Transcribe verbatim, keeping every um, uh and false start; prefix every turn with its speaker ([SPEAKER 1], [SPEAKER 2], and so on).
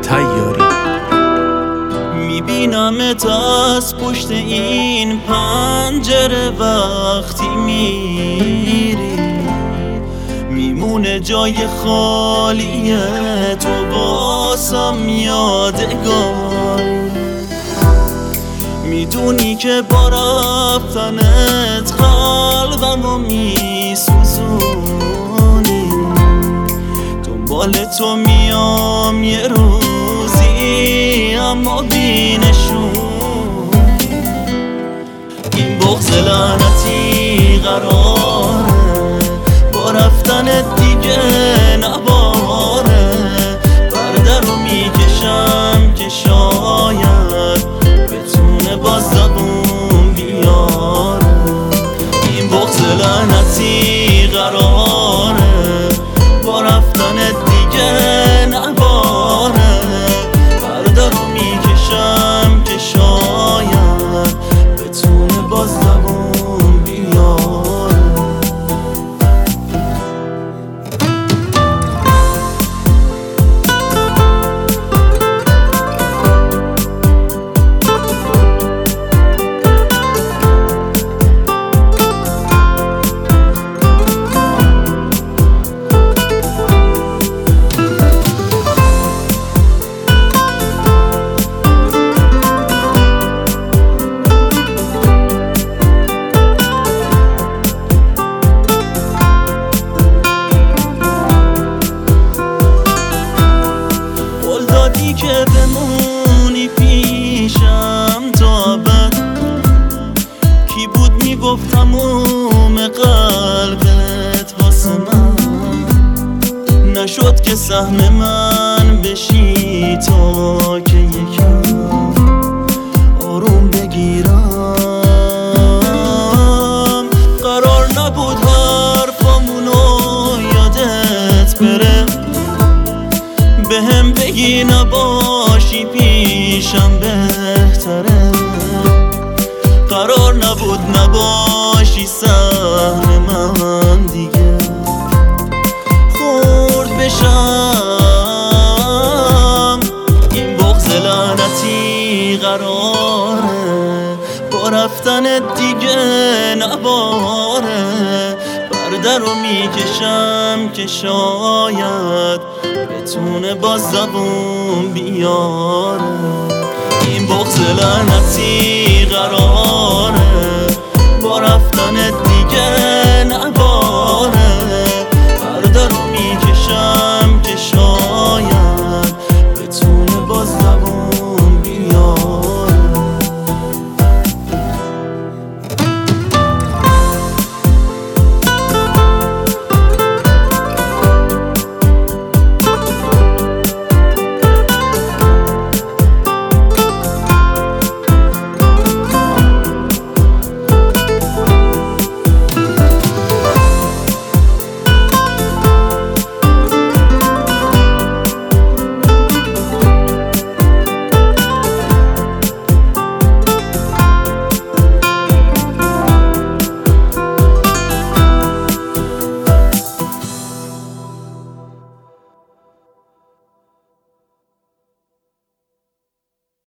[SPEAKER 1] تیاری.
[SPEAKER 2] میبینمت از پشت این پنجره وقتی میری، میمونه جای خالی تو باسم یادگار. میدونی که با رفتنت قلبمو میسوزونی، دنبال تو میام یه روزی اما بینشون. این بغض لعنتی قراره با رفتنت دیگه نباره، پرده رو میکشم که شاید بتونه باز زبون بیاره. این بغض لعنتی قراره با رفتنت دیگه نباره، پرده رو میکشم که شاید بتونه باز زبون بیاره. که بمونی پیشم تا ابد، کی بود میگفت تموم قلبت واسه من نشد که سهم من بشی تا که یکم آروم بگیرم. قرار نبود حرفامونو یادت بره، بهم بگی نباشی پیشم بهتره. قرار نبود نباشی سهم من دیگه خورد بشم. این بغض لعنتی قراره با رفتنت دیگه نباره، پرده رو میکشم که شاید بتونه باز زبون بیاره. این بغض لعنتی قراره با رفتنت